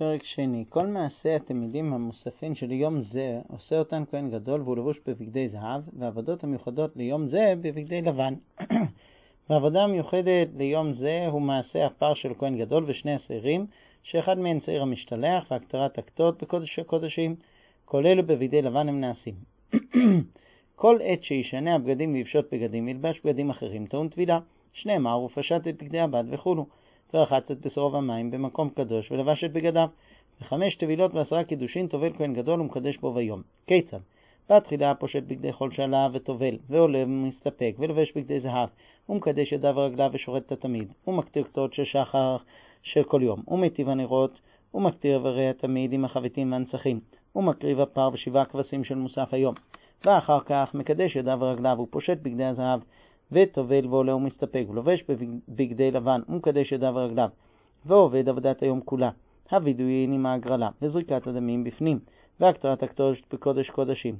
פרק שני. כל מעשה התלמידים המוספים של יום זה עושה אותן כהן גדול והוא לבוש בבגדי זהב, והעבודות המיוחדות ליום זה בבגדי לבן. והעבודה המיוחדת ליום זה הוא מעשה הפר של כהן גדול ושני השעירים, שאחד מהן שעיר המשתלח והקטרת הכתות בקודש הקודשים, כל אלו בבגדי לבן הם נעשים. כל עת שישנה הבגדים ויפשוט בגדים ילבש בגדים אחרים טעון טבילה, שנאמר ופשט את בגדי הבד וכולו, ורחץ את בשרו במים במקום קדוש ולבש את בגדיו. 5 טבילות ו10 קידושין טובל כהן גדול ומקדש בו ביום. כיצד? בתחילה פושט בגדי חול שלה וטובל ועולה ומסתפק ולבש בגדי זהב ומקדש ידיו ורגליו ושורט את התמיד ומקטיר קטות של שחר של כל יום ומטיב הנרות ומקטיר איברי התמיד עם החביתים והנצחים ומקריב הפר ו7 כבשים של מוסף היום. ואחר כך מקדש ידיו ורגליו ופושט בגדי הזהב וטובל ועולה ומסתפק ולובש בגדי לבן ומקדש ידיו ורגליו ועובד עבודת היום כולה, הווידויין עם ההגרלה וזריקת הדמים בפנים והקטרת הקדוש בקודש קודשים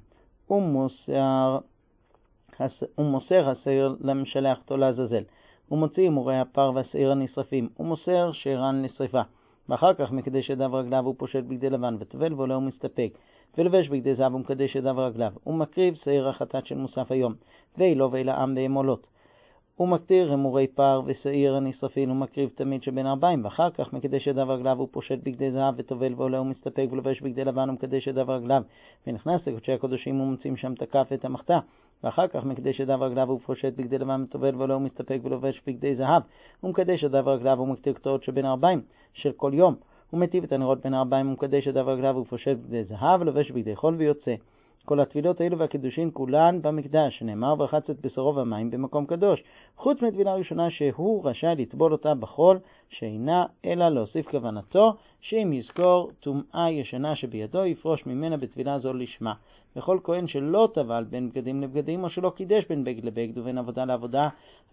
ומוסר השעיר למשלח אותו לעזאזל ומוציא מורי הפר והשעיר הנשרפים ומוסר שעירן לשריפה. ואחר כך מקדש ידיו ורגליו ופושט בגדי לבן וטובל ועולה ומסתפק ולבש בגדי זהב ומקדש ידיו ורגליו ומקריב שעיר החטאת של מוסף היום ואילו ואילעם בהמולות ומקטיר אמורי פר ושעיר הנשרפין ומקריב תמיד שבין 40. ואחר כך מקדש ידיו ורגליו ופושט בגדי זהב וטובל ועולה ומסתפק ולבש בגדי לבן ומקדש ידיו ורגליו ונכנס לקודשי הקודשים ומוצאים שם את הכף ואת המחתה. ואחר כך מקדש ידיו ורגליו ופושט בגדי לבן וטובל ועולה ומסתפק ולבש בגדי זהב ומקדש ידיו ורגליו ומקטיר קטורת שבין 40 של כל יום ומטיב את הנרות בין 40 ומקדש ידיו ורגליו ופושט בגדי זהב ולבש בגדי חול ויוצא. כל התפילות האלו והקידושין כולן במקדש, שנאמר ורחץ את בשרו במים במקום קדוש, חוץ מתפילה ראשונה שהוא רשאי לטבול אותה בחול, שאינה אלא להוסיף כוונתו, שאם יזכור טומאה ישנה שבידו יפרוש ממנה בתפילה זו לשמה. וכל כהן שלא טבל בין בגדים לבגדים או שלא קידש בין בגד לבגד ובין עבודה לעבודה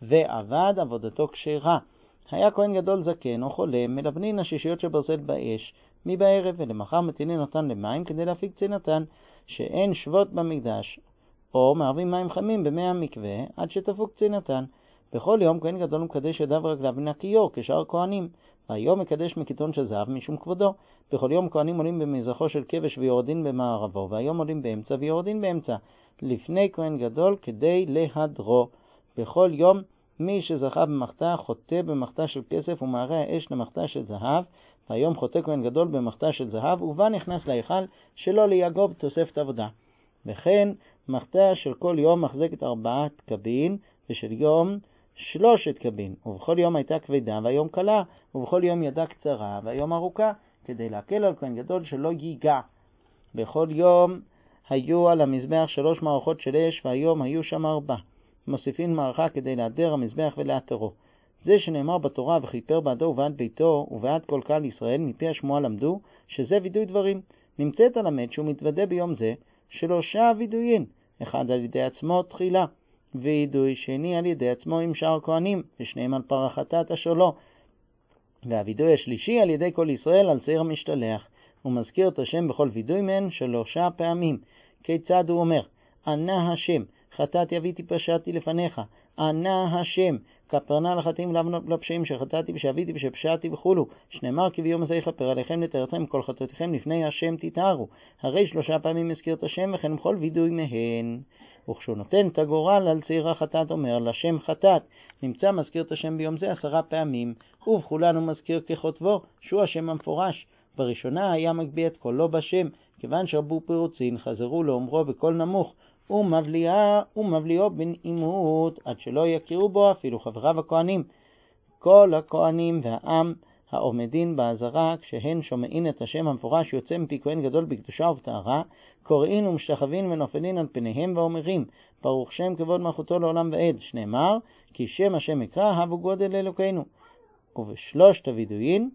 ועבד עבודתו כשרה. היה כהן גדול זקן או חולה, מלבנין השישיות שברזל באש מבערב ולמחר מטילין אותן למים כדי להפיק צנתן, שאין שבות במקדש, או מערבים מים חמים במי המקווה עד שתפוק צנתן. בכל יום כהן גדול מקדש ידיו ורגליו ונקיו כשאר כהנים, והיום מקדש מקיטון של זהב משום כבודו. בכל יום כהנים עולים במזרחו של כבש ויורדין במערבו, והיום עולים באמצע ויורדין באמצע, לפני כהן גדול כדי להדרו. בכל יום מי שזכה במחתה חוטא במחתה של כסף ומערה האש למחתה של זהב, והיום חוטא כהן גדול במחתה של זהב ובה נכנס להיכל שלא ליגוב תוספת עבודה. וכן מחתה של כל יום מחזקת 4 קבין ושל יום 3 קבין, ובכל יום הייתה כבדה והיום קלה, ובכל יום ידה קצרה והיום ארוכה, כדי להקל על כהן גדול שלא ייגע. בכל יום היו על המזבח 3 מערכות של אש והיום היו שם 4. מוסיפין מערכה כדי להדר המזבח ולהתרו. זה שנאמר בתורה וכיפר בעדו ובעד ביתו ובעד כל קהל ישראל מפי השמועה למדו שזה וידוי דברים. נמצאת הלמד שהוא מתוודה ביום זה 3 וידויים, אחד על ידי עצמו תחילה וידוי שני על ידי עצמו עם שאר כהנים ושניהם על פר החטאת אשר לו, והווידוי השלישי על ידי כל ישראל על שעיר המשתלח. הוא מזכיר את השם בכל וידוי מהן 3 פעמים. כיצד הוא אומר? ענה השם חטאתי אביתי פשעתי לפניך, ענה השם כפרנה לחטאים לפשעים שחטאתי ושאביתי ושפשעתי וכולו, שנאמר כי ביום הזה יכפר עליכם לתארתכם כל חטאותיכם לפני השם תתארו. הרי 3 פעמים מזכיר את השם וכן בכל וידוי מהן. וכשהוא נותן את הגורל על שעיר החטאת אומר לשם חטאת, נמצא מזכיר את השם ביום זה 10 פעמים, ובכולן הוא מזכיר כחוטבו שהוא השם המפורש. בראשונה היה מגביה את קולו בשם, כיוון שרבו פירוצין חזרו לאומרו בקול נמוך, ומבליאו בנעימות עד שלא יכירו בו אפילו חבריו הכהנים. כל הכהנים והעם העומדין בעזרה כשהן שומעים את השם המפורש יוצא מפי כהן גדול בקדושה ובטהרה, קוראין ומשתחווין ונופלין על פניהם ואומרים ברוך שם כבוד מלכותו לעולם ועד, שנאמר כי שם השם יקרא הבו גודל אלוקינו. ובשלושת הווידויים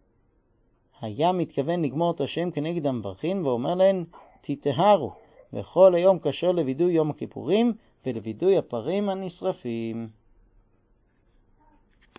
היה מתכוון לגמור את השם כנגד המברכין ואומר להן תטהרו, וכל היום קשר לוידוי יום הכיפורים ולוידוי הפרים הנשרפים.